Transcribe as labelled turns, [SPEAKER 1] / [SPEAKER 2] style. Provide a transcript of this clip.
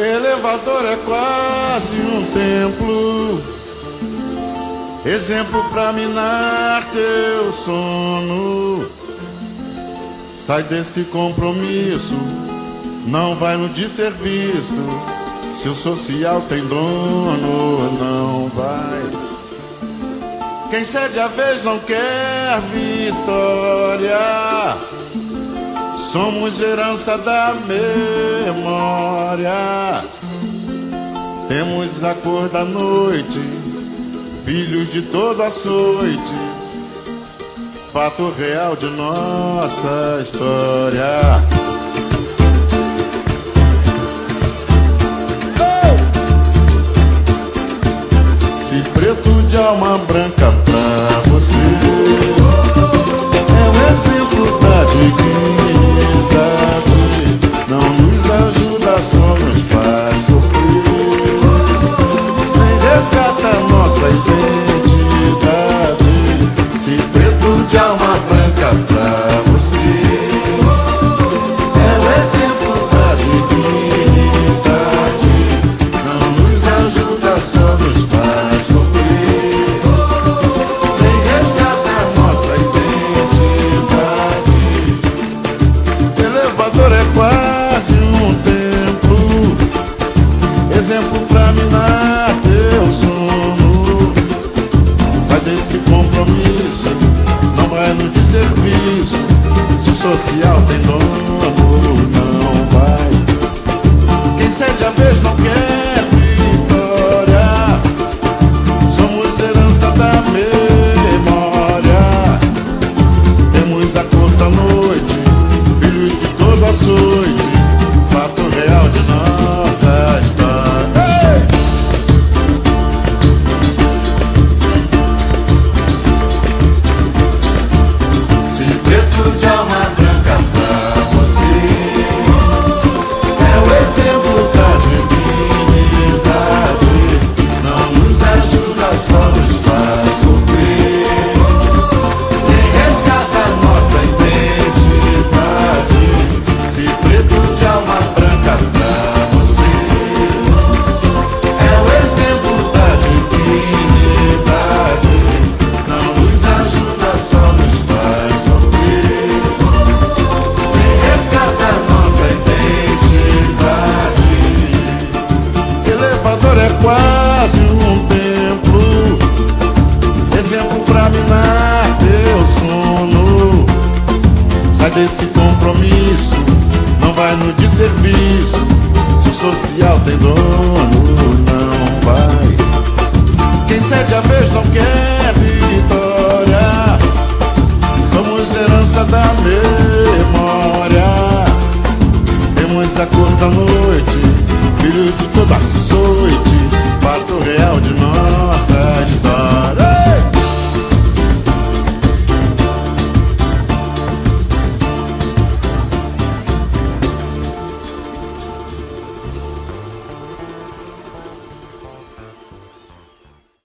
[SPEAKER 1] Elevador é quase um templo, exemplo pra minar teu sono. Sai desse compromisso, não vai no desserviço. Se o social tem dono, não vai. Quem cede a vez não quer vitória. Somos herança da memória. Temos a cor da noite, filhos de toda açoite, fato real de nossa história. Se preto de alma branca pra você é um exemplo da dignidade, não nos ajuda, só nos faz sofrer, nem resgata nossa identidade. Se preto de alma branca pra você é um exemplo da dignidade, não nos ajuda, só nos faz sofrer, nem resgata nossa identidade. Elevador é quase um templo, exemplo pra minar teu sono. Sai desse compromisso, não vai no desserviço. Se o social tem dono, não vai. Quem cede a vez não quer vitória. Somos herança da memória. Temos a cor da noite, filhos de todo açoite, fato real de nossa história. Ei! Se preto de alma branca pra você é o exemplo da dignidade, não nos ajuda, só nos faz sofrer, nem resgata nossa identidade. Se preto de alma branca pra você é o exemplo da dignidade, não nos ajuda, só nos faz sofrer, nem resgata nossa identidade. Elevador é quase um templo, exemplo pra minar teu sono. Sai desse compromisso, não vai no desserviço. Se o social tem dono, não vai. Quem cede a vez não quer vitória. Somos herança da memória. Temos a cor da noite,